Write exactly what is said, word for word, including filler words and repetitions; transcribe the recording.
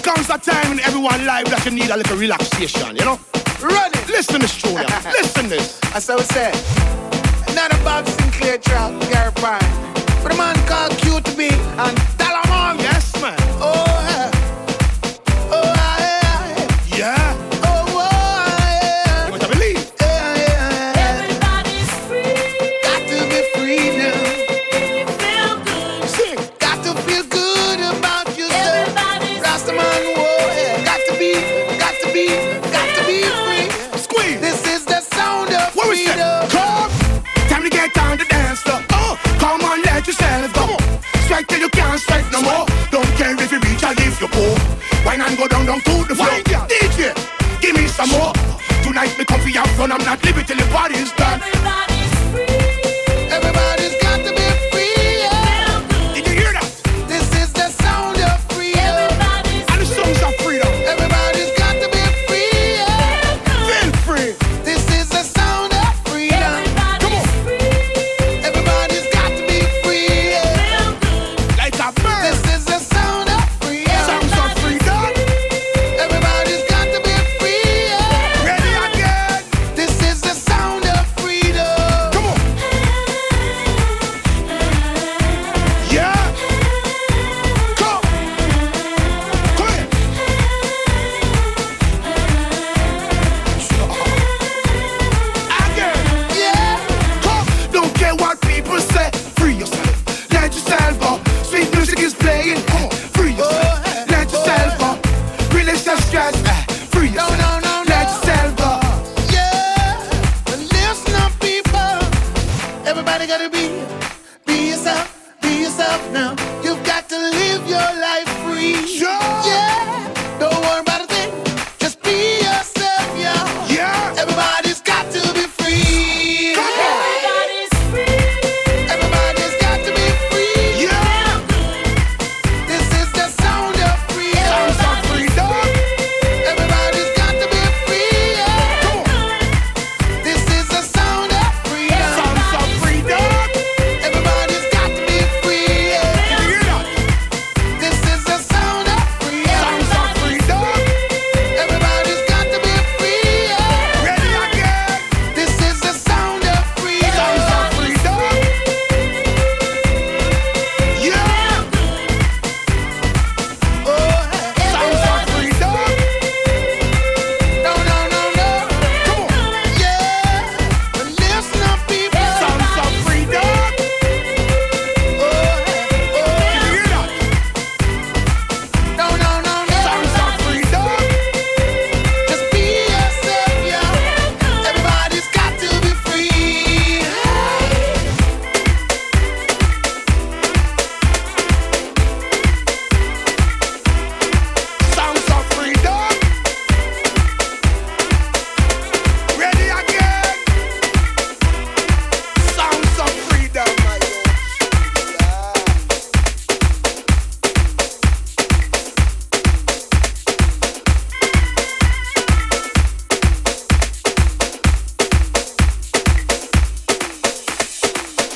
comes a time in everyone's life that you need a little relaxation, you know? Run it. Listen, Miss Julia. Listen this. That's how we say. Not a Bob Sinclair track, Gary Pine. But a man called Q to be and Talamon. Yes, man. Oh, yeah. Oh, yeah. Yeah. Oh, oh, yeah. You want to believe? Yeah, yeah, yeah. Everybody's free. Got to be free now. Feel good. Sing. Got to feel good about yourself. Everybody's Rastaman, whoa, yeah. Got to be, got to be, got to be free. Squeeze. This is the sound of What we say? freedom. Come. Time to get down to dance floor. Oh, come on, let yourself go. Strike till you can't strike no more. Don't care if you reach or if you go. Wine and go down, down to the floor. D J, give me some more. Tonight me come for your fun. I'm not leaving till the party's done. Everybody's free. Everybody's got to be free. Yeah. Feel good. Did you hear that? This is the sound of freedom. Everybody's And the songs of freedom. Everybody's got to be free. Yeah. Feel free. This is the sound of freedom. Everybody's free. Everybody's got to be free. Yeah. Feel good. Like a bird. This is the sound of freedom. Songs of freedom. Everybody's got to be free. Yeah. Ready again. This is the sound of freedom. Come on. Yeah. Come. Come here. Again. Yeah. Come. Don't care what people say. Free yourself. Let yourself go. Sweet music is playing. Come on. Free yourself. Let yourself go. Release the stress. Free No, yourself. no, no, no. Let yourself go. Yeah. Listen up, people. Everybody got to be